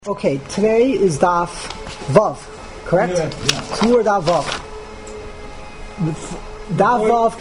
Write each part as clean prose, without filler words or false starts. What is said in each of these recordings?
Okay, today is Daf Vav, correct? Yeah. Tzur Daf Vav. Daf Vav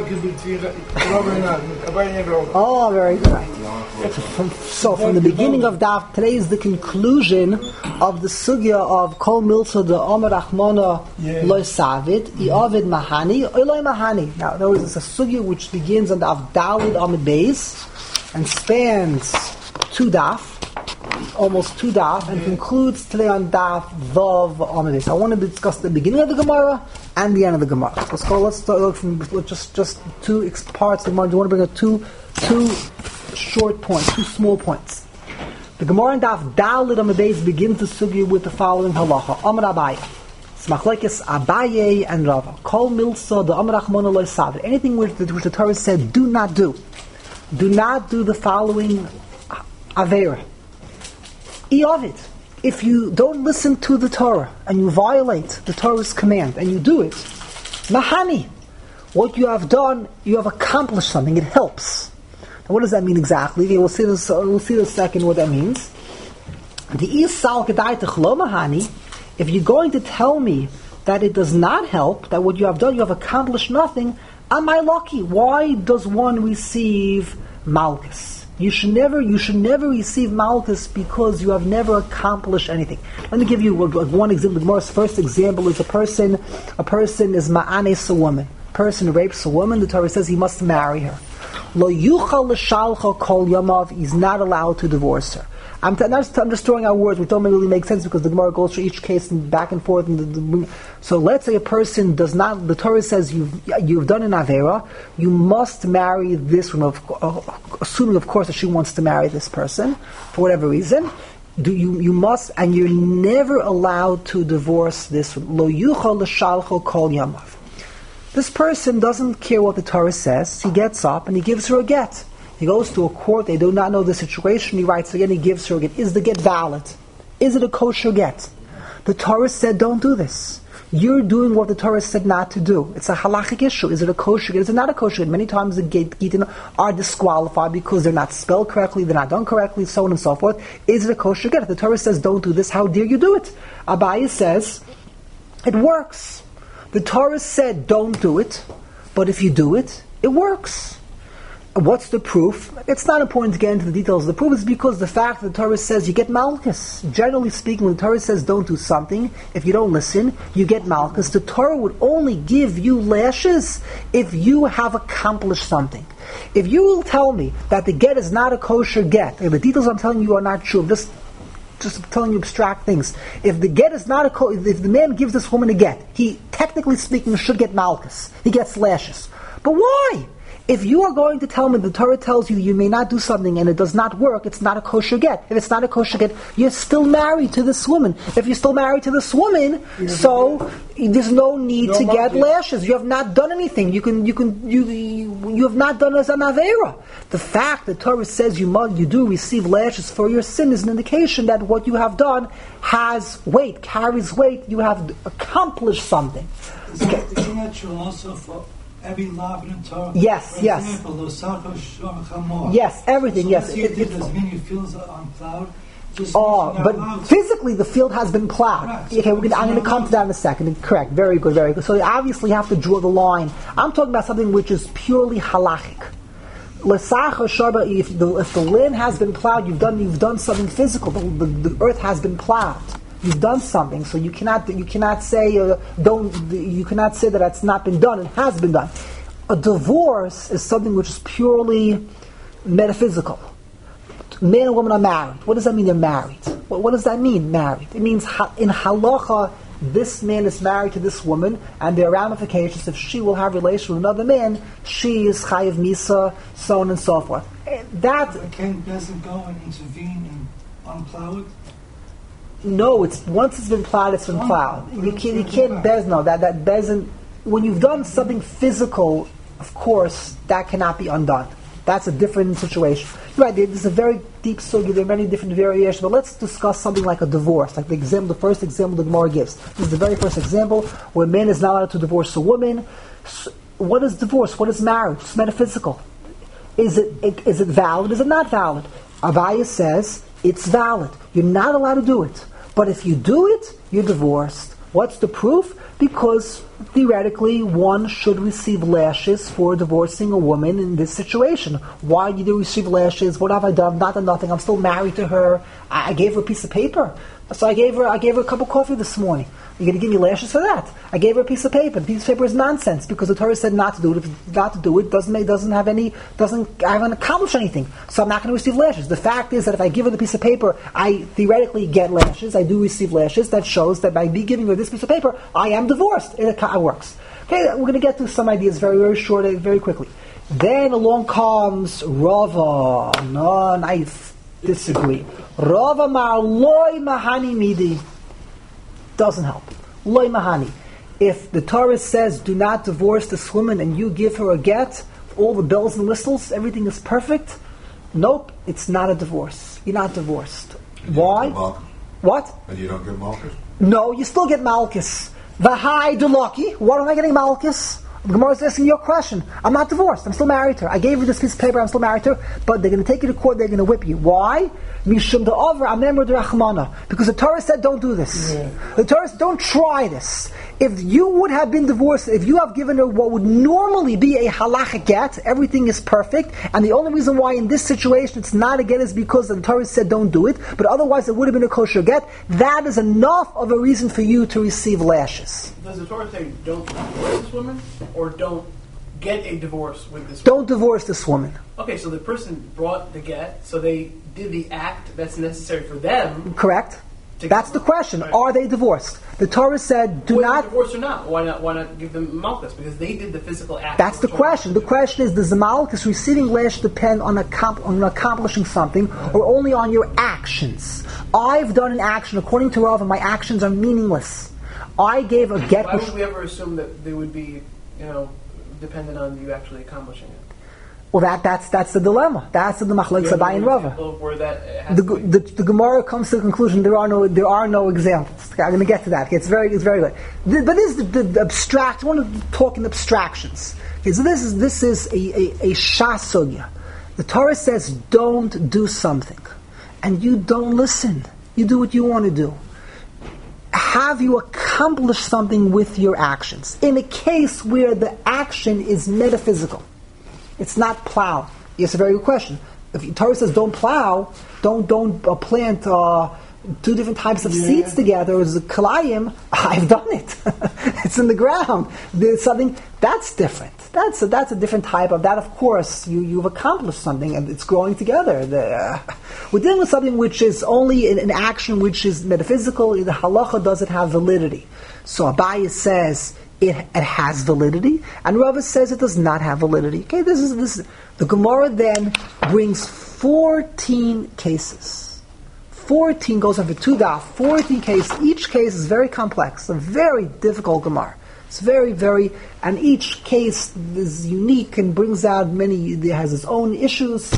Oh, very good. So from the beginning of Daf, today is the conclusion of the sugya of Kol Milsa de Omer Achmona Loy Savit, Iavid Mahani, Oiloi Mahani. Now, there is a sugya which begins on Daf Dalid Amid Beis and spans two Daf. Almost two daf, and concludes today on daf Vav Amid Beis. I want to discuss the beginning of the Gemara and the end of the Gemara. Let's start from just two parts of the Gemara. I want to bring up two short points, two small points. The Gemara and daf Dalid Amid Beis begins the sugya with the following halacha: Amar Abaye, Smachlekes Abaye and Rava. Kol milsa the Amar Achmona Lo Savit. Anything which the Torah said, do not do. Do not do the following avera. If you don't listen to the Torah and you violate the Torah's command and you do it, mahani, what you have done, you have accomplished something. It helps. Now, what does that mean exactly? We'll see this. We'll see in a second what that means. If you're going to tell me that it does not help, that what you have done, you have accomplished nothing, am I lucky? Why does one receive malchus? You should never receive malchus because you have never accomplished anything. Let me give you one example. The Gemara's first example is a person is ma'anes a woman. A person rapes a woman. The Torah says he must marry her. Lo yuchal l'shalcha kol yamav. He's not allowed to divorce her. I'm destroying our words, which don't really make sense because the Gemara goes through each case and back and forth. So let's say a person does not. The Torah says you've done an avera. You must marry this woman, assuming of course that she wants to marry this person for whatever reason. You must, and you're never allowed to divorce this one. Lo yuchal l'shalcho kol yamav. This person doesn't care what the Torah says. He gets up and he gives her a get. He goes to a court, they do not know the situation, he writes again, he gives her a get. Is the get valid? Is it a kosher get? The Torah said don't do this. You're doing what the Torah said not to do. It's a halachic issue. Is it a kosher get? Is it not a kosher get? Many times the Gitin are disqualified because they're not spelled correctly, they're not done correctly, so on and so forth. Is it a kosher get? If the Torah says don't do this, how dare you do it? Abaye says, it works. The Torah said don't do it, but if you do it, it works. What's the proof? It's not important to get into the details. The proof is because the fact that the Torah says you get malchus. Generally speaking, when the Torah says don't do something, if you don't listen, you get malchus. The Torah would only give you lashes if you have accomplished something. If you will tell me that the get is not a kosher get, and the details I'm telling you are not true, just telling you abstract things. If the get is not if the man gives this woman a get, he, technically speaking, should get malchus. He gets lashes. But why? If you are going to tell me the Torah tells you may not do something and it does not work, it's not a kosher get. If it's not a kosher get, you're still married to this woman. If you're still married to this woman, so there's no need to get lashes. You have not done anything. You have not done as an avera. The fact that Torah says you do receive lashes for your sin is an indication that what you have done has weight, carries weight. You have accomplished something. Isn't that true also for every law in the Torah? Yes, for yes. example, yes, everything, so yes. So it doesn't mean your fields are unplowed. But physically the field has been plowed. Right. Okay, I'm going to come to that in a second. Correct, very good, very good. So you obviously have to draw the line. I'm talking about something which is purely halachic. If the land has been plowed, you've done something physical. The earth has been plowed. You've done something, so you cannot say that it's not been done. It has been done. A divorce is something which is purely metaphysical. Man and woman are married. What does that mean? They're married. What does that mean? Married. It means in halacha, this man is married to this woman, and there are ramifications. If she will have relations with another man, she is chayiv misa, so on and so forth. That doesn't go and intervene and unplow it. No, once it's been plowed, it's been plowed. You can't that bezin. When you've done something physical, of course, that cannot be undone. That's a different situation. You're right, there's a very deep sugya, there are many different variations, but let's discuss something like a divorce, like the first example the Gemara gives. This is the very first example where a man is not allowed to divorce a woman. So what is divorce? What is marriage? It's metaphysical. Is it valid? Is it not valid? Abaye says it's valid. You're not allowed to do it. But if you do it, you're divorced. What's the proof? Because theoretically, one should receive lashes for divorcing a woman in this situation. Why did you receive lashes? What have I done? Not done nothing. I'm still married to her. I gave her a piece of paper. So I gave her a cup of coffee this morning. You're going to give me lashes for that? I gave her a piece of paper. The piece of paper is nonsense because the Torah said not to do it. If not to do it, I haven't accomplished anything. So I'm not going to receive lashes. The fact is that if I give her the piece of paper, I theoretically get lashes. I do receive lashes. That shows that by me giving her this piece of paper, I am divorced. It works. Okay, we're going to get to some ideas very, very short, very quickly. Then along comes Rava. No, I disagree. Rava ma'aloi mahani midi. Doesn't help. Loi mahani. If the Torah says do not divorce this woman and you give her a get, all the bells and whistles, everything is perfect, nope, it's not a divorce. You're not divorced. Why? What? And you don't get malchus? No, you still get malchus. V'hai dulaki. What am I getting malchus? The Gemara is asking your question. I'm not divorced. I'm still married to her. I gave her this piece of paper. I'm still married to her. But they're going to take you to court. They're going to whip you. Why? Mishum da'over amemur d'rachmana. Because the Torah said don't do this. Yeah. The Torah said don't try this. If you would have been divorced, if you have given her what would normally be a halachic get, everything is perfect, and the only reason why in this situation it's not a get is because the Torah said don't do it, but otherwise it would have been a kosher get, that is enough of a reason for you to receive lashes. Does the Torah say don't divorce this woman, or don't get a divorce with this woman? Don't divorce this woman. Okay, so the person brought the get, so they did the act that's necessary for them. Correct. That's the question. Right. Are they divorced? The Torah said, do not... divorced or not? Why not give them malchus? Because they did the physical act. That's the question. The question is, does the malchus receiving lash depend on accomplishing something or only on your actions? I've done an action. According to Rav, my actions are meaningless. I gave a get... Why would we ever assume that they would be, dependent on you actually accomplishing it? Well, that's the dilemma. That's the machlokes Abai and Rava. The Gemara comes to the conclusion there are no examples. Okay, I'm going to get to that. Okay, it's very good. But this is the abstract. I want to talk in abstractions. Okay, so this is a shasugya. The Torah says don't do something, and you don't listen. You do what you want to do. Have you accomplished something with your actions? In a case where the action is metaphysical. It's not plow. It's a very good question. If the Torah says don't plow, don't plant two different types of seeds together as a kalayim, I've done it. It's in the ground. There's something that's different. That's a different type of that. Of course, you've accomplished something and it's growing together. We're dealing with something which is only an action which is metaphysical. The halacha doesn't have validity. So Abaye says it has validity, and Rava says it does not have validity. Okay, this is the Gemara then brings 14 cases. 14 goes over 2 daf. 14 cases. Each case is very complex. A very difficult Gemara. It's very, and each case is unique and brings out it has its own issues.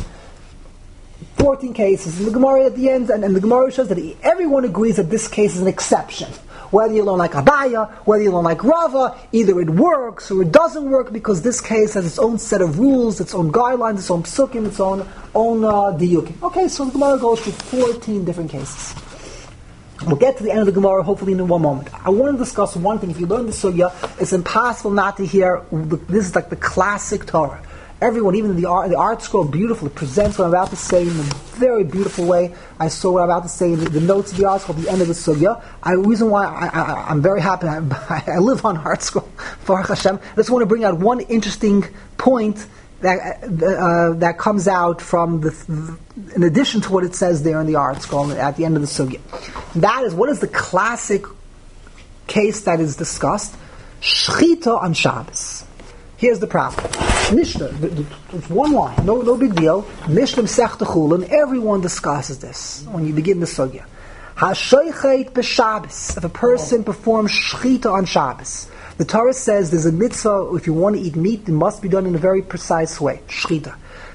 14 cases. And the Gemara at the end, and the Gemara shows that everyone agrees that this case is an exception. Whether you learn like Abaya, whether you learn like Rava, either it works or it doesn't work because this case has its own set of rules, its own guidelines, its own psukim, its own diyukim. Okay, so the Gemara goes through 14 different cases. We'll get to the end of the Gemara hopefully in one moment. I want to discuss one thing. If you learn the sugya, it's impossible not to hear. This is like the classic Torah. Everyone, even the art scroll, beautifully presents what I'm about to say in a very beautiful way. I saw what I'm about to say in the notes of the art scroll at the end of the sugya. The reason why I'm very happy, I live on art scroll, Baruch Hashem. I just want to bring out one interesting point that comes out from in addition to what it says there in the art scroll at the end of the sugya. That is, what is the classic case that is discussed? Shchita on Shabbos. Here's the problem. Mishnah, it's one line, no big deal. Mishnah Masechta Chulin, everyone discusses this when you begin the sugya. Hashoichet b'Shabbos. If a person performs shchita on Shabbos, the Torah says there's a mitzvah. If you want to eat meat, it must be done in a very precise way. Shchita.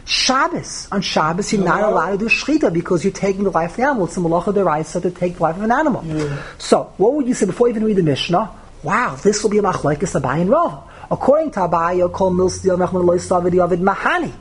On Shabbos, you're not allowed to do shchita because you're taking the life of the animal. It's a malacha deraisa to take the life of an animal. Yeah. So, what would you say before you even read the Mishnah? Wow, this will be a machlokes Abai and Rava. According to Abaye, call milstil mechman loy savidi avid mahani.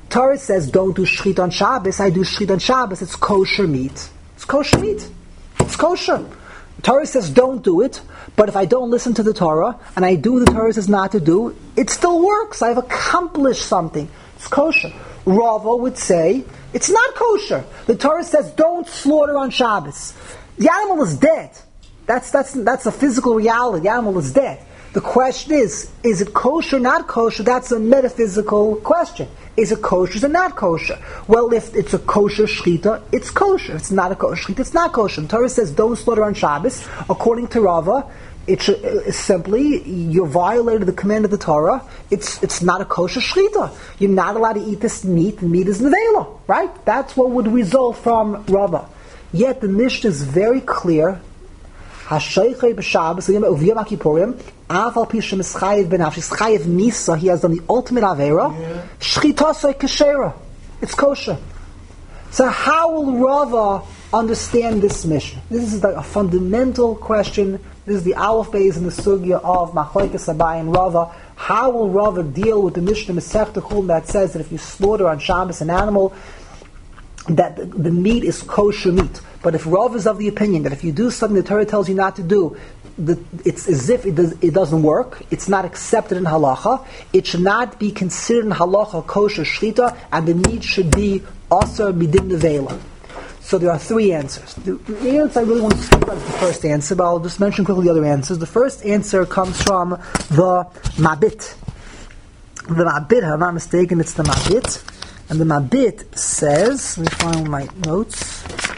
Torah says don't do shchita on Shabbos. I do shchita on Shabbos. It's kosher meat. It's kosher meat. It's kosher. Torah says don't do it, but if I don't listen to the Torah and I do what the Torah says not to do, it still works. I've accomplished something. It's kosher. Rava would say it's not kosher. The Torah says don't slaughter on Shabbos. The animal is dead. That's a physical reality. The animal is dead. The question is it kosher, not kosher? That's a metaphysical question. Is it kosher, is it not kosher? Well, if it's a kosher shechita, it's kosher. If it's not a kosher shechita, it's not kosher. The Torah says don't slaughter on Shabbos. According to Rava, it's simply, you violated the command of the Torah. It's not a kosher shechita. You're not allowed to eat this meat, and meat is nevela, right? That's what would result from Rava. Yet the Mishnah is very clear. Hashaychei b'Shabbos uviyam HaKippurim afal pi shemischayev b'nafsh chayev misa. He has done the ultimate avera. Shchitasei kashera. It's kosher. So how will Rava understand this Mishnah? This is a fundamental question. This is the Aleph Beis in the sugya of Machlokes Abaye and Rava. How will Rava deal with the Mishnah Masechta Chulin that says that if you slaughter on Shabbos an animal, that the meat is kosher meat? But if Rav is of the opinion that if you do something the Torah tells you not to do, it's as if it doesn't work, it's not accepted in halacha, it should not be considered in halacha kosher shchita, and the meat should be aser midin nevela. So there are three answers. The answer I really want to speak about is the first answer, but I'll just mention quickly the other answers. The first answer comes from the Mabit. The Mabit, if I'm not mistaken, it's the Mabit. And the Mabit says, let me find my notes.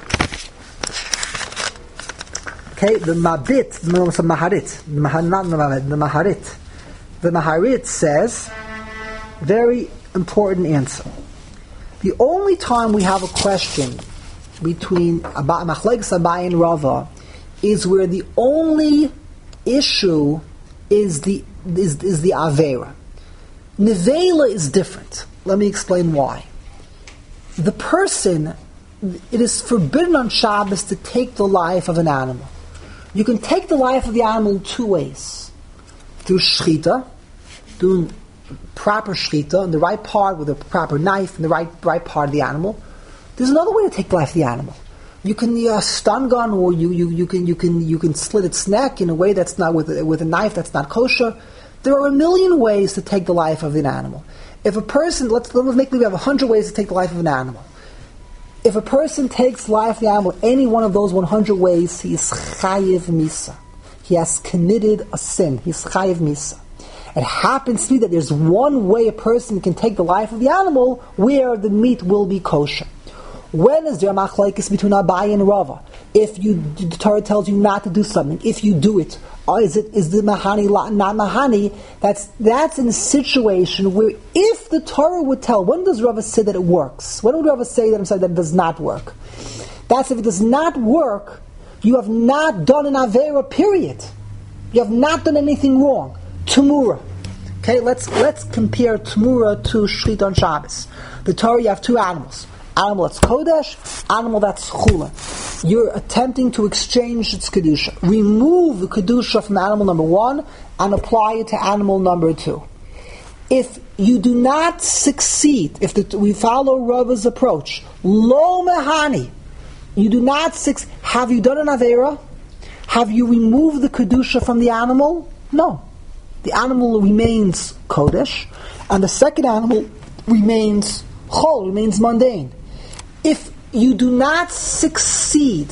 Okay, the Mabit, the Maharit, the Maharit. The Maharit says, very important answer. The only time we have a question between Machlokes Abaye and Rava is where the only issue is the Avera. Nevela is different. Let me explain why. The person, it is forbidden on Shabbos to take the life of an animal. You can take the life of the animal in two ways. Through shchita, doing proper shchita, in the right part with a proper knife, in the right part of the animal. There's another way to take the life of the animal. You can use a stun gun, or you can slit its neck in a way that's not with a knife that's not kosher. There are a million ways to take the life of an animal. If a person, let's make we have 100 ways to take the life of an animal. If a person takes life of the animal any one of those 100 ways, he is chayiv misa. He has committed a sin. He is chayiv misa. It happens to be that there's one way a person can take the life of the animal where the meat will be kosher. When is there a machlokes between Abaye and Rava? If the Torah tells you not to do something, if you do it, is the mahani not mahani? That's in a situation where if the Torah would tell, when does Rava say that it works? When would Rava say that it does not work? That's if it does not work, you have not done an avera, period. You have not done anything wrong. Tumura. Okay, let's compare Tumura to Shchita on Shabbos. The Torah, you have two animals. Animal that's Kodesh, animal that's Chula. You're attempting to exchange its Kedusha. Remove the Kedusha from animal number one and apply it to animal number two. If you do not succeed, we follow Rava's approach, Lo Mehani, you do not succeed. Have you done an Avera? Have you removed the Kedusha from the animal? No. The animal remains Kodesh, and the second animal remains Chol, remains mundane. If you do not succeed,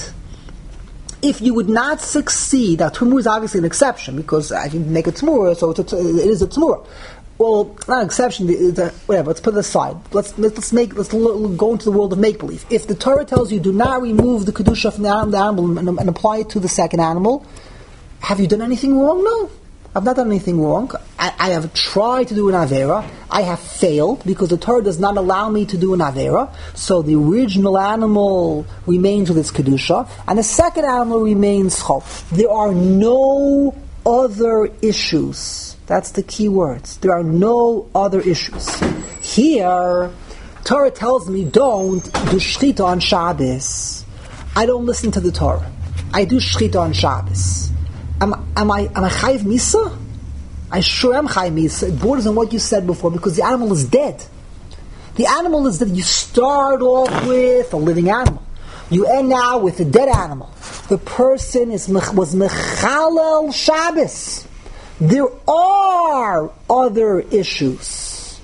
if you would not succeed, now Tumur is obviously an exception because I can make a Tumur, so it is a Tumur. Well, not an exception. Whatever. Let's put it aside. Let's go into the world of make believe. If the Torah tells you do not remove the kedusha from the animal and apply it to the second animal, have you done anything wrong? No. I've not done anything wrong. I have tried to do an Avera. I have failed because the Torah does not allow me to do an Avera. So the original animal remains with its Kedusha, and the second animal remains Chol. There are no other issues. That's the key words. There are no other issues. Here, Torah tells me don't do Shchita on Shabbos. I don't listen to the Torah. I do Shchita on Shabbos. Am I chayiv misa? I sure am chayiv misa. It borders on what you said before because the animal is dead. The animal is that you start off with a living animal. You end now with a dead animal. The person was mechalel Shabbos. There are other issues.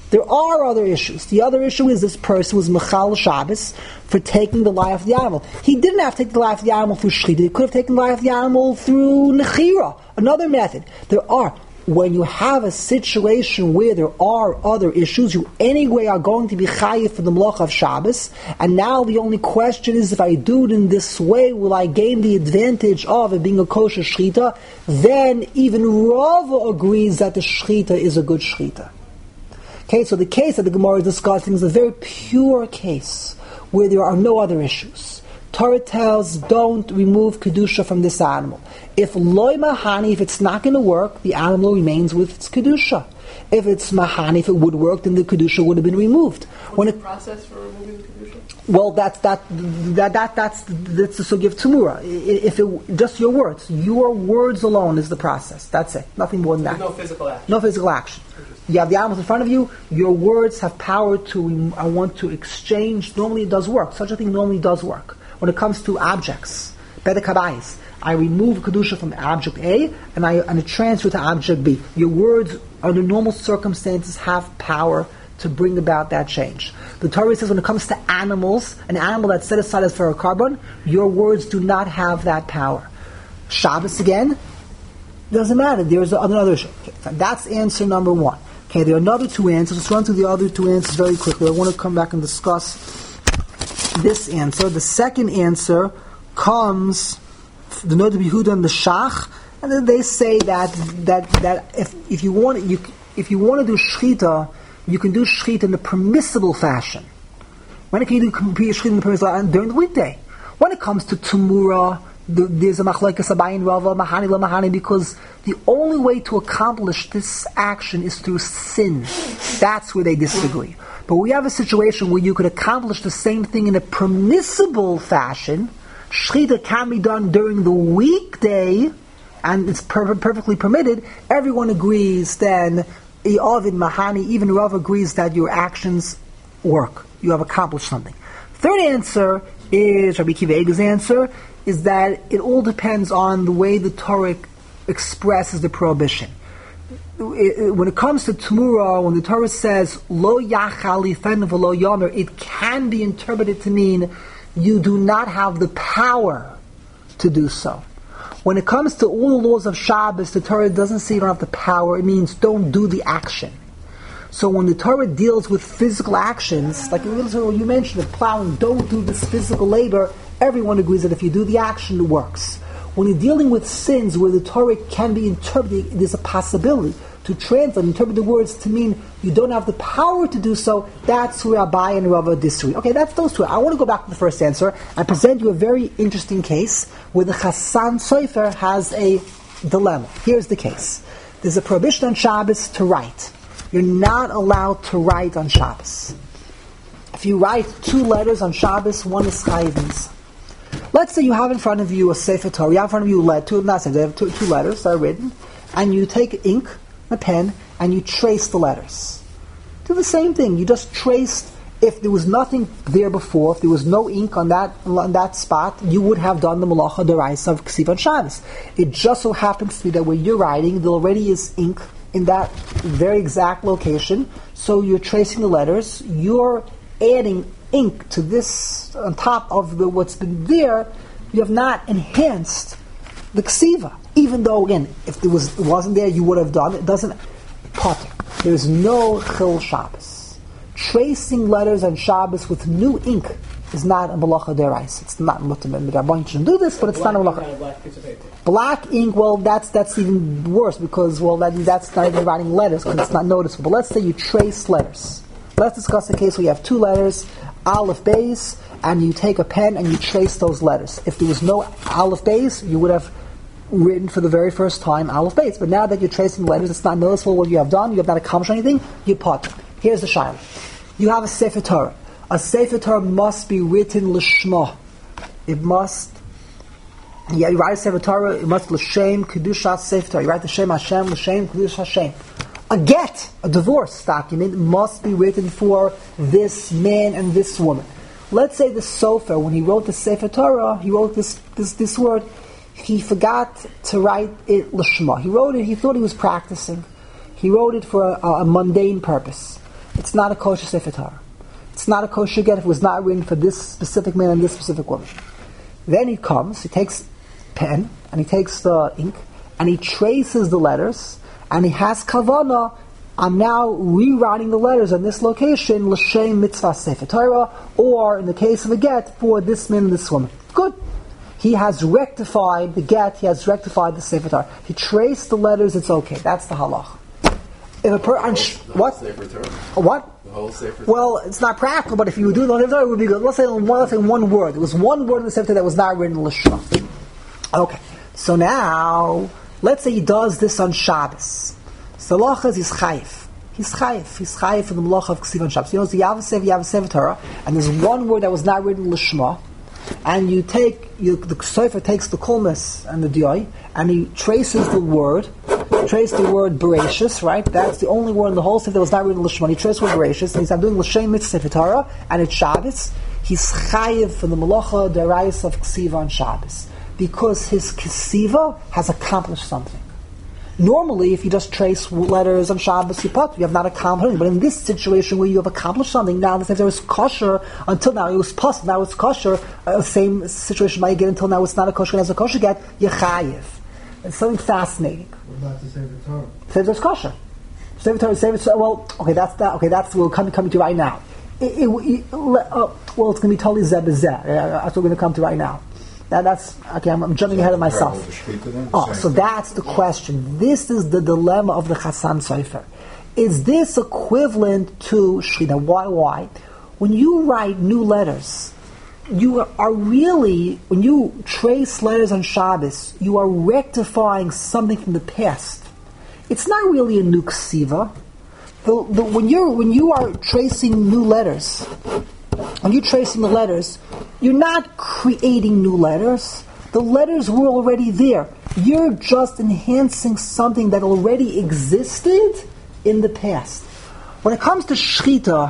The other issue is this person was mechalel Shabbos for taking the life of the animal. He didn't have to take the life of the animal through shechita. He could have taken the life of the animal through nechira, another method. When you have a situation where there are other issues, you anyway are going to be chayiv for the melacha of Shabbos, and now the only question is, if I do it in this way, will I gain the advantage of it being a kosher shechita? Then even Rava agrees that the shechita is a good shechita. Okay, so the case that the Gemara is discussing is a very pure case, where there are no other issues. Torah tells, don't remove Kedusha from this animal. If loy mahani, if it's not going to work, the animal remains with its Kedusha. If it's mahani, if it would work, then the Kedusha would have been removed. What's the process for removing the Kedusha? Well, that's the sugi of Tumura. If it just your words alone is the process. That's it. Nothing more than that. No physical action. No physical action. You have the animals in front of you. Your words have power to. I want to exchange. Normally, it does work. Such a thing normally does work. When it comes to objects, bedek habayis, I remove Kedusha from object A and I transfer to object B. Your words, under normal circumstances, have power to bring about that change. The Torah says when it comes to animals, an animal that's set aside as for a carbon, your words do not have that power. Shabbos again, doesn't matter. There's another issue. Okay, that's answer number one. Okay, there are another two answers. Let's run through the other two answers very quickly. I want to come back and discuss this answer. The second answer comes the Noda B'Yehuda and the Shach, and then they say that if you want to do shechita, you can do shechita in a permissible fashion. When can you do shechita in the permissible fashion? During the weekday. When it comes to tumura, there's a machlokes Abaye and Rava, mahani la mahani, because the only way to accomplish this action is through sin. That's where they disagree. But we have a situation where you could accomplish the same thing in a permissible fashion. Shechita can be done during the weekday, and it's perfectly permitted. Everyone agrees then, Ovid, Mahani, even Rav agrees that your actions work. You have accomplished something. Third answer is, Rabbi Akiva Eiger's answer, is that it all depends on the way the Torah expresses the prohibition. When it comes to Tumura, when the Torah says lo yachal lifen v'lo yomer, it can be interpreted to mean you do not have the power to do so. When it comes to all the laws of Shabbos, the Torah doesn't say you don't have the power. It means don't do the action. So when the Torah deals with physical actions, like you mentioned, the plowing, don't do this physical labor, everyone agrees that if you do the action, it works. When you're dealing with sins where the Torah can be interpreted, there's a possibility to interpret the words to mean you don't have the power to do so. That's where Abaye and Rava disagree. Okay, that's those two. I want to go back to the first answer and present you a very interesting case where the Chassan Sofer has a dilemma. Here's the case. There's a prohibition on Shabbos to write. You're not allowed to write on Shabbos. If you write 2 letters on Shabbos, one is chayiv. Let's say you have in front of you a Sefer Torah, you have in front of you two letters that are written, and you take ink, a pen, and you trace the letters. Do the same thing. You just traced. If there was nothing there before, if there was no ink on that spot, you would have done the Malacha D'Oraisa of Ksiv on Shabbos. It just so happens to be that where you're writing, there already is ink in that very exact location, so you're tracing the letters, you're adding ink to this on top of what's been there. You have not enhanced the ksiva, even though again, if it wasn't there, you would have done it. It doesn't potter. There's no chil Shabbos. Tracing letters on Shabbos with new ink is not a malacha derais. It's not I shouldn't do this, but it's not a malacha. Black ink, well, that's even worse because that's not even writing letters because it's not noticeable. But let's say you trace letters. Let's discuss a case where you have 2 letters, Aleph Beis, and you take a pen and you trace those letters. If there was no Aleph Beis, you would have written for the very first time Aleph Beis. But now that you're tracing letters, it's not noticeable what you have done, you have not accomplished anything, you pot. Here's the shayla. You have a Sefer Torah. A Sefer Torah must be written l'shma. It must, you write a Sefer Torah, it must l'shem, kedushas Sefer Torah. You write the Shem Hashem, l'shem, kedush Hashem. A get, a divorce document, must be written for this man and this woman. Let's say the Sofer, when he wrote the Sefer Torah, he wrote this word, he forgot to write it Lishma. He wrote it, he thought he was practicing. He wrote it for a mundane purpose. It's not a kosher Sefer Torah. It's not a kosher get if it was not written for this specific man and this specific woman. Then he comes, he takes pen, and he takes the ink, and he traces the letters, and he has kavanah. I'm now rewriting the letters on this location, l'shem mitzvah sefer Torah, or in the case of a get, for this man and this woman. Good. He has rectified the get, he has rectified the sefer Torah. He traced the letters, it's okay. That's the halach. If what? What? The whole sefer Torah? Well, it's not practical, but if you do the sefer Torah, it would be good. Let's say one word. There was one word in the sefer Torah that was not written l'shma. Okay. So now, let's say he does this on Shabbos. So Lachas is chayif. He's chayif for the Malacha of Ksiv on Shabbos. You know, you have a Sefer Torah, and there's one word that was not written Lishma, and the Sofer takes the Kulmas and the Diyai, and he traces the word Bereshis, right? That's the only word in the whole Sefer that was not written Lishma. He traces the word Bereshis, and he's doing L'Shem Mitzvah Sefer Torah, and it's Shabbos. He's chayif for the Malacha Derais of Ksiv on Shabbos, because his Ksiva has accomplished something. Normally, if you just trace letters on Shabbos, you have not accomplished anything. But in this situation where you have accomplished something, now the Sefer was kosher, until now it was possible, now it's kosher, same situation might get until now it's not a kosher, as a kosher get, you're chayiv. It's something fascinating. What about the Sefer Torah? Sefer Torah is kosher. Sefer Torah, well, okay, that's what we're coming to right now. Well, it's going to be totally zeh b'zeh. That's what we're going to come to right now. That's okay. I'm jumping ahead of myself. So that's the question. This is the dilemma of the Chassan Sofer. Is this equivalent to Shechita? Why? When you write new letters, you are really, when you trace letters on Shabbos, you are rectifying something from the past. It's not really a new ksiva. When you are tracing new letters, when you're tracing the letters, you're not creating new letters. The letters were already there. You're just enhancing something that already existed in the past. When it comes to Shechita,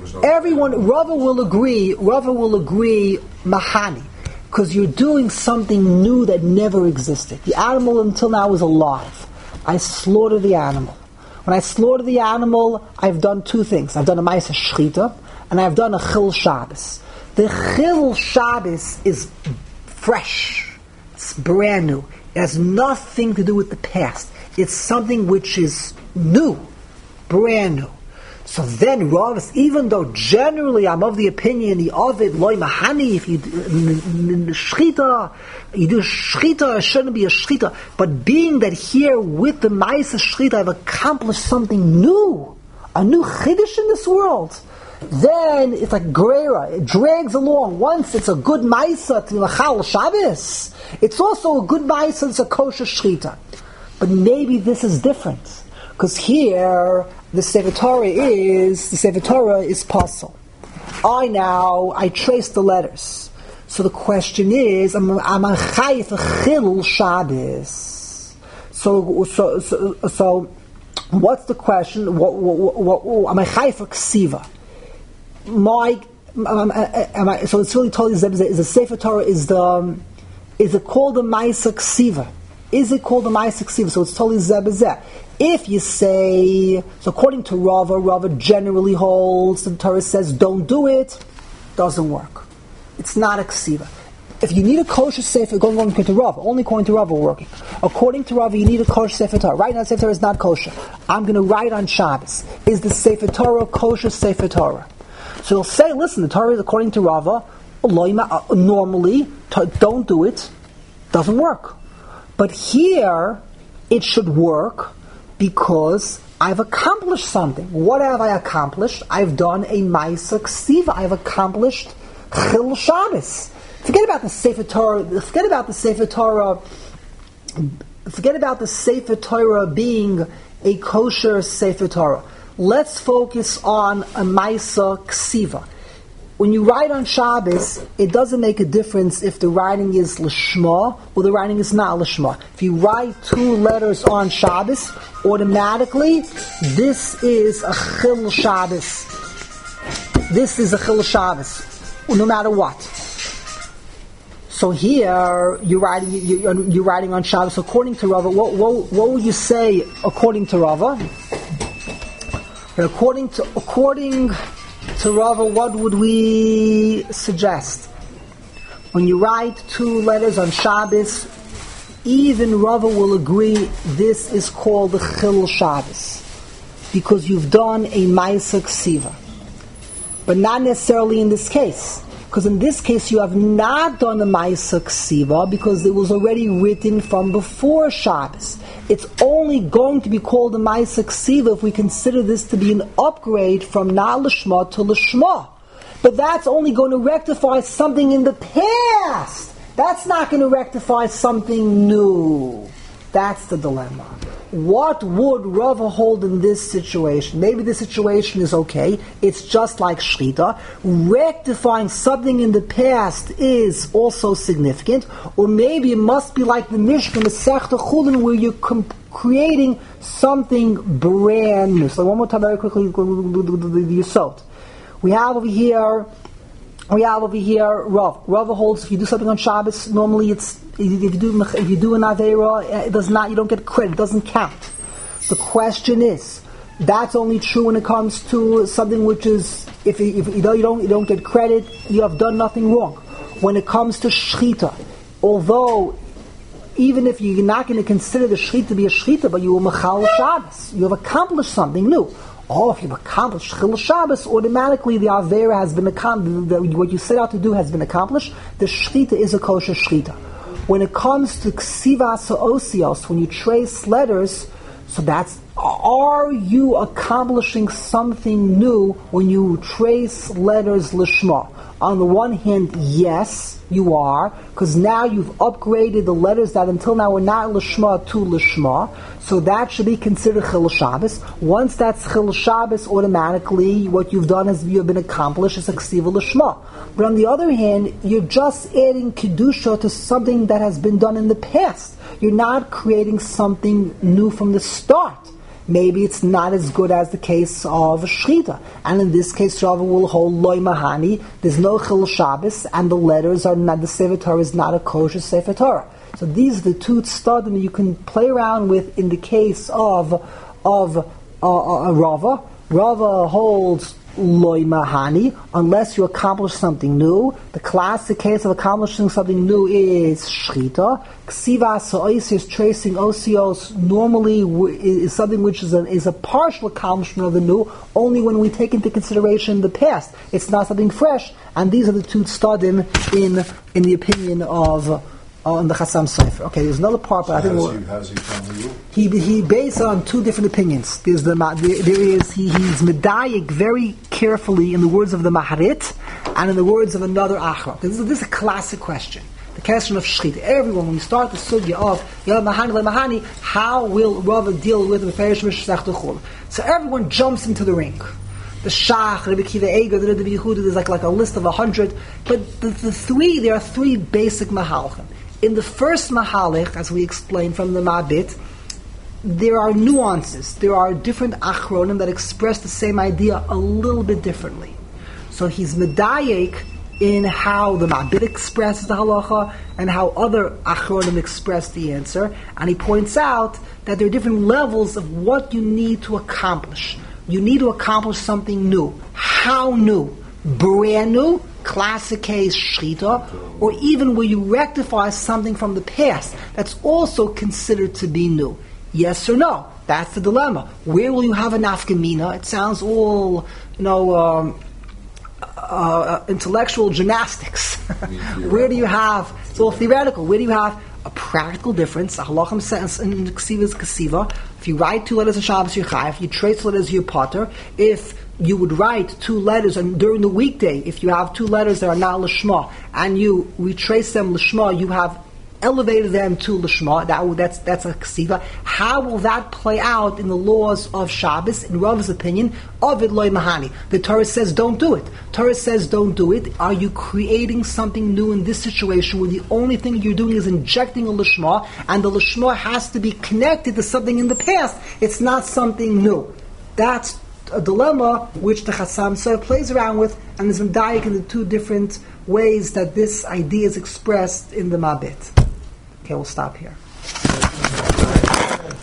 Rava will agree, Mahani, because you're doing something new that never existed. The animal until now was alive. I slaughter the animal. When I slaughter the animal, I've done two things. I've done a Ma'aseh Shechita, and I've done a Chil Shabbos. The Chil Shabbos is fresh. It's brand new. It has nothing to do with the past. It's something which is new, brand new. So then, Rav, even though generally I'm of the opinion, the Ovid, Loi Mahani, if you do Shechita, it shouldn't be a Shechita. But being that here with the Ma'aseh Shechita I've accomplished something new, a new Chiddush in this world, then it's like Grera, it drags along. Once it's a good Ma'aseh to Machal Shabbos, it's also a good Ma'aseh, it's a kosher Shechita. But maybe this is different. Because here, the Sefer Torah is pasul. I trace the letters. So the question is, I'm a chayif a chil Shabbos. So what's the question? I'm a chayif a ksiva. So it's really totally is the Sefer Torah is it called a Ma'aseh Ksiva? Is it called a Ma'aseh Ksiva? So it's totally zeh. If you say, so according to Rava generally holds, the Torah says don't do it, doesn't work. It's not a ksiva. If you need a kosher sefer, going to Rava, only according to Rava we're working. According to Rava, you need a kosher sefer Torah. Right now, sefer Torah is not kosher. I'm going to write on Shabbos. Is the sefer Torah kosher sefer Torah? So you'll say, listen, the Torah is according to Rava, normally, don't do it, doesn't work. But here, it should work, because I've accomplished something. What have I accomplished? I've done a Ma'aseh Ksiva. I've accomplished Chil Shabbos. Forget about the Sefer Torah. Forget about the Sefer Torah being a kosher Sefer Torah. Let's focus on a Ma'aseh Ksiva. when you write on Shabbos, it doesn't make a difference if the writing is Lishma or the writing is not Lishma. If you write two letters on Shabbos, automatically, this is a Chil Shabbos. This is a Chil Shabbos, no matter what. So here, you're writing on Shabbos. According to Rava, what would you say according to Rava? According to Rava, what would we suggest? When you write two letters on Shabbos, even Rava will agree this is called the Chil Shabbos, because you've done a Ma'aser Ksiva. But not necessarily in this case. Because in this case, you have not done a Ma'aser Ksiva because it was already written from before Shabbos. It's only going to be called a Ma'aser Ksiva if we consider this to be an upgrade from not Lishma to Lishma. But that's only going to rectify something in the past. That's not going to rectify something new. That's the dilemma. What would Rava hold in this situation? Maybe the situation is okay. It's just like Shchita. Rectifying something in the past is also significant. Or maybe it must be like the Mishnah, Masechta Chulin, where you're creating something brand new. So one more time, very quickly, the Yesod. We have over here Rav. Rav holds if you do something on Shabbos, normally it's if you do an Aveira, it does not. You don't get credit. It doesn't count. The question is, that's only true when it comes to something which is if you don't get credit, you have done nothing wrong. When it comes to Shchita, although even if you're not going to consider the Shchita to be a Shchita, but you will Mechal Shabbos, you have accomplished something new. Oh, if you've accomplished Chil Shabbos, automatically the Avera has been accomplished. What you set out to do has been accomplished. The Shchita is a kosher Shchita. When it comes to Ksivas Osios, when you trace letters, so are you accomplishing something new when you trace letters Lishma? On the one hand, yes, you are, because now you've upgraded the letters that until now were not Lishma to Lishma, so that should be considered Chil Shabbos. Once that's Chil Shabbos, automatically what you've done has been accomplished as a Ksiva Lishma. But on the other hand, you're just adding Kedusha to something that has been done in the past. You're not creating something new from the start. Maybe it's not as good as the case of Shchita. And in this case, Rava will hold Loi Mahani, there's no Chil Shabbos, and the letters are not, the Sefer Torah is not a kosher Sefer Torah. So these are the two tzadim you can play around with in the case of Rava. Rava holds Loi Mahani, unless you accomplish something new. The classic case of accomplishing something new is Shchita. Ksivas Osios, tracing Osios, normally is something which is a partial accomplishment of the new, only when we take into consideration the past. It's not something fresh, and these are the two tzadim in the opinion of on the Chassam Sofer. Okay, there's another part, but I think he based on two different opinions. He's medayik very carefully in the words of the Maharit and in the words of another Achra. This is a classic question. The question of Shchit. Everyone, when we start the sugya of Mahani, how will Rava deal with the Ferish Mishsach Tuchul? So everyone jumps into the ring. The Shach, Rebbe Kiva Eiger, the Rebbe Yehuda, there's like a list of 100. But there are three basic mahalchim. In the first mahalech, as we explained from the Ma'abit, there are nuances. There are different achronim that express the same idea a little bit differently. So he's medayek in how the Ma'abit expresses the halacha and how other achronim express the answer. And he points out that there are different levels of what you need to accomplish. You need to accomplish something new. How new? Brand new? Classic case Shchita, or even where you rectify something from the past that's also considered to be new. Yes or no? That's the dilemma. Where will you have a nafkamina? It sounds all, intellectual gymnastics. Where do you have? It's all theoretical. Where do you have a practical difference? A halachim sentence in Ksiva is Kasiva. If you write two letters of Shabbos, you're chayav. If you trace letters, you're potter. If you would write two letters, and during the weekday, if you have two letters that are not Lishma, and you retrace them Lishma, you have elevated them to Lishma. That's a ksiva. How will that play out in the laws of Shabbos? In Rav's opinion, Ovid loy mahani. The Torah says don't do it. Torah says don't do it. Are you creating something new in this situation where the only thing you're doing is injecting a Lishma, and the Lishma has to be connected to something in the past? It's not something new. That's a dilemma which the Chassam Sofer plays around with, and is medayik in the two different ways that this idea is expressed in the Mabit. Okay, we'll stop here.